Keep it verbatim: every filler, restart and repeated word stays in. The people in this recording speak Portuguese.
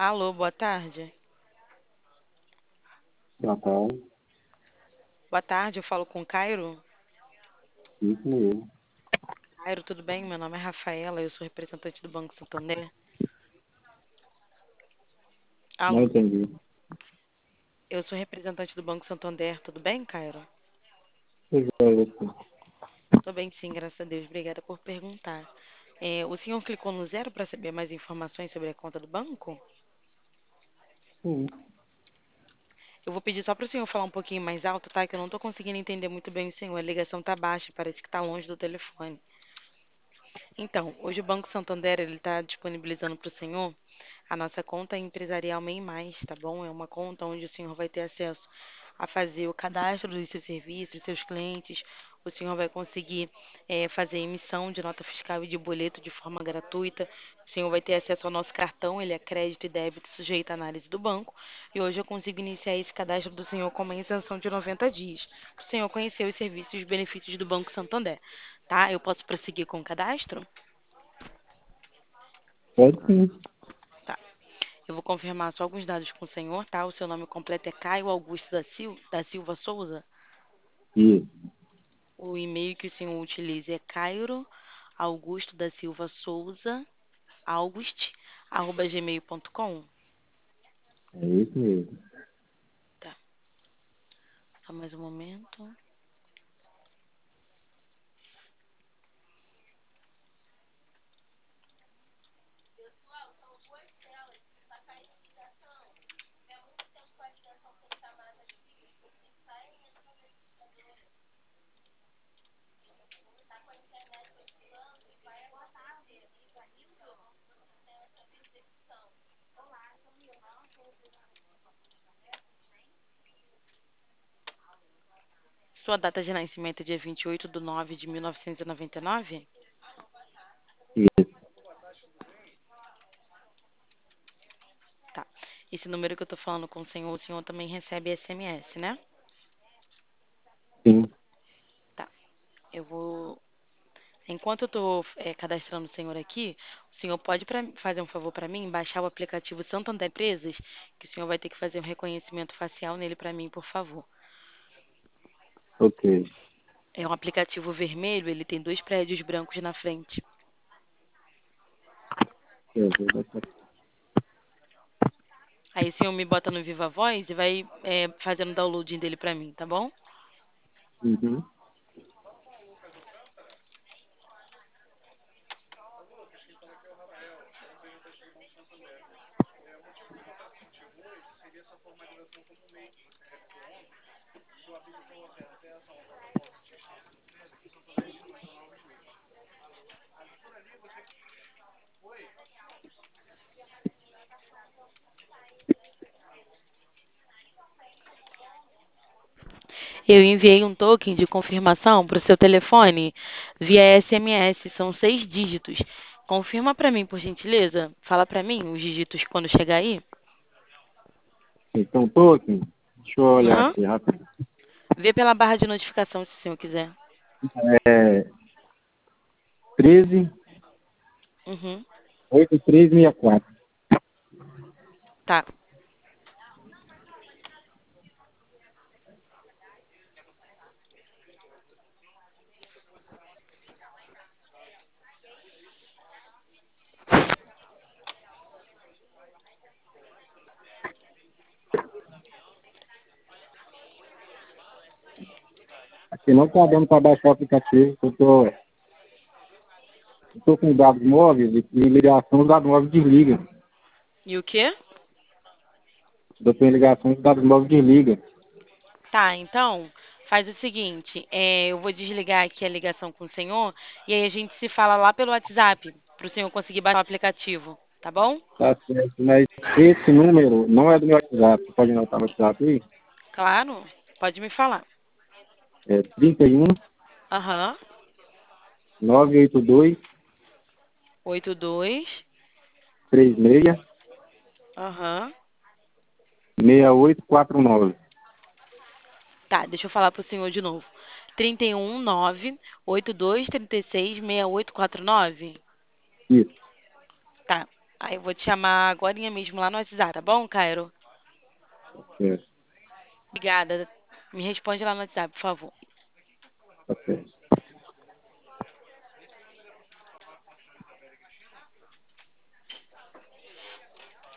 Alô, boa tarde. Boa tarde, Boa tarde, eu falo com o Cairo. isso mesmo. Cairo, tudo bem? Meu nome é Rafaela, eu sou representante do Banco Santander. Não Alô, entendi. eu sou representante do Banco Santander, tudo bem, Cairo? Pois é, você. Tô bem, sim, graças a Deus. Obrigada por perguntar. É, o senhor clicou no zero para saber mais informações sobre a conta do banco? Sim, Eu vou pedir só para o senhor falar um pouquinho mais alto, tá? Que eu não tô conseguindo entender muito bem o senhor. A ligação tá baixa, parece que tá longe do telefone. Então, hoje o Banco Santander ele está disponibilizando para o senhor a nossa conta empresarial MEI Mais, tá bom? É uma conta onde o senhor vai ter acesso a fazer o cadastro dos seus serviços, dos seus clientes. O senhor vai conseguir eh, fazer emissão de nota fiscal e de boleto de forma gratuita. O senhor vai ter acesso ao nosso cartão, ele é crédito e débito sujeito à análise do banco. E hoje eu consigo iniciar esse cadastro do senhor com uma isenção de noventa dias. Para o senhor conhecer os serviços e os benefícios do Banco Santander, tá? Eu posso prosseguir com o cadastro? pode sim. Tá. Eu vou confirmar só alguns dados com o senhor, tá? O seu nome completo é Caio Augusto da Sil- da Silva Souza. Isso, O e-mail que o senhor utiliza é cairo augusto da Silva Souza, august, arroba gmail ponto com. é isso mesmo. Tá. Só mais um momento. Sua data de nascimento é dia vinte e oito de nove de mil novecentos e noventa e nove? Isso, Tá. Esse número que eu tô falando com o senhor, o senhor também recebe S M S, né? sim. Tá. Eu vou Enquanto eu estou cadastrando o senhor aqui, o senhor pode pra- fazer um favor para mim, baixar o aplicativo Santander Empresas, que o senhor vai ter que fazer um reconhecimento facial nele para mim, por favor. Ok. É um aplicativo vermelho, ele tem dois prédios brancos na frente. Eu vou botar- Aí o senhor me bota no Viva Voz e vai é, fazendo downloading dele para mim, tá bom? Uhum. Eu enviei um token de confirmação para o seu telefone via S M S, são seis dígitos. Confirma para mim, por gentileza. Fala para mim os dígitos quando chegar aí. Então, tô aqui. Deixa eu olhar Aham. aqui rápido. Vê pela barra de notificação se o senhor quiser. É treze, Uhum. oitenta e três, sessenta e quatro. Tá. Aqui não está dando para baixar o aplicativo. Eu tô, eu tô com dados móveis e e ligação, os dados móveis desliga. E o quê? Eu tenho ligação, os dados móveis desliga. Tá, então, faz o seguinte, é, eu vou desligar aqui a ligação com o senhor e aí a gente se fala lá pelo WhatsApp, para o senhor conseguir baixar o aplicativo, tá bom? Tá certo, mas esse número não é do meu WhatsApp. Você pode anotar o WhatsApp aí? Claro, pode me falar. É trinta e um, Aham, novecentos e oitenta e dois, oito dois. trinta e seis, Aham. sessenta e oito quarenta e nove. Tá, deixa eu falar pro senhor de novo. Trinta e um nove oito dois trinta e seis sessenta e oito quarenta e nove. Isso. Tá. Aí eu vou te chamar agorinha mesmo lá no WhatsApp, tá bom, Cairo? Ok, Obrigada. Me responde lá no WhatsApp, por favor. ok.